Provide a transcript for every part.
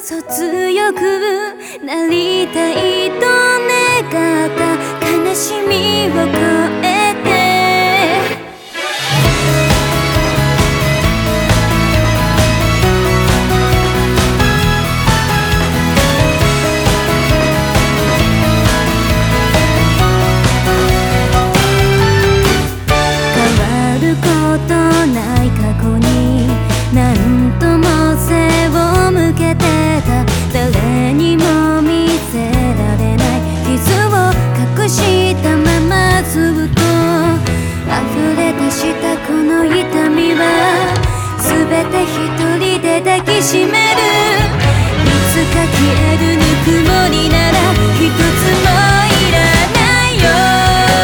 強くなりたいと願った悲しみを超えて何とも背を向けてた誰にも見せられない傷を隠したままずっと溢れ出したこの痛みは全て一人で抱きしめるいつか消えるぬくもりなら一つもいらないよ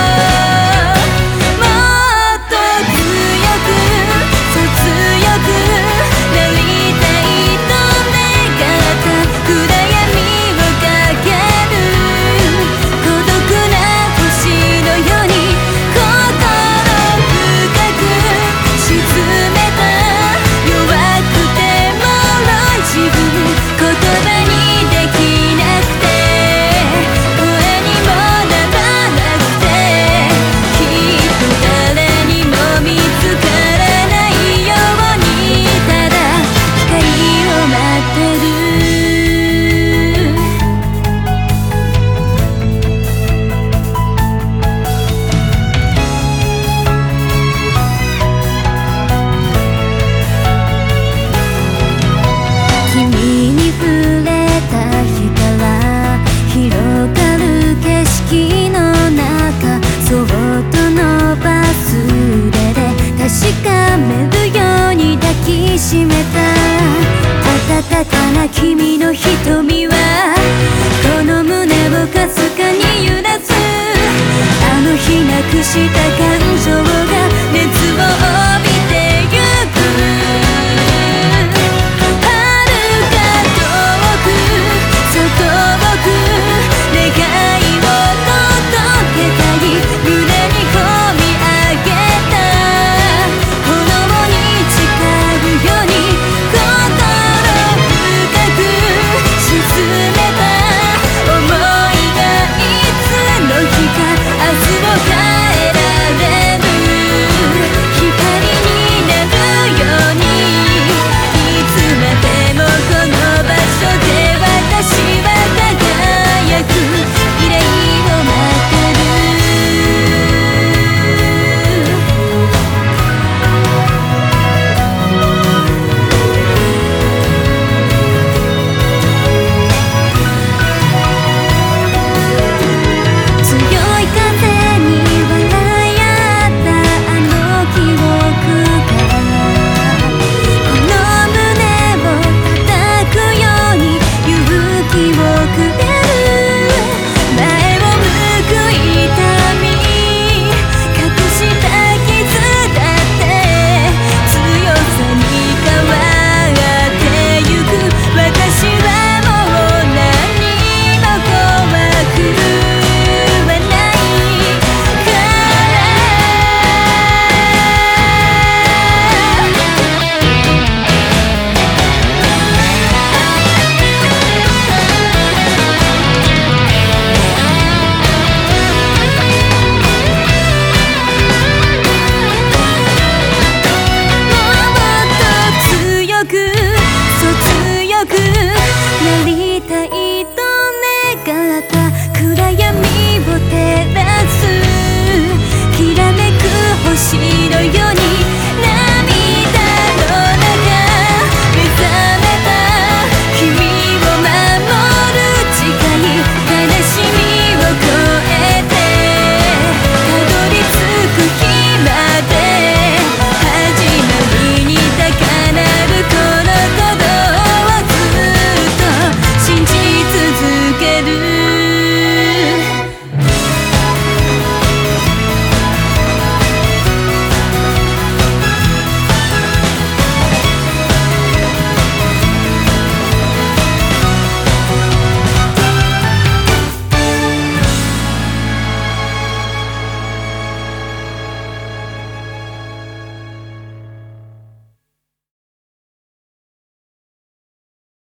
確かめるように抱きしめた温かな君の瞳はこの胸をかすかに揺らすあの日なくした感情を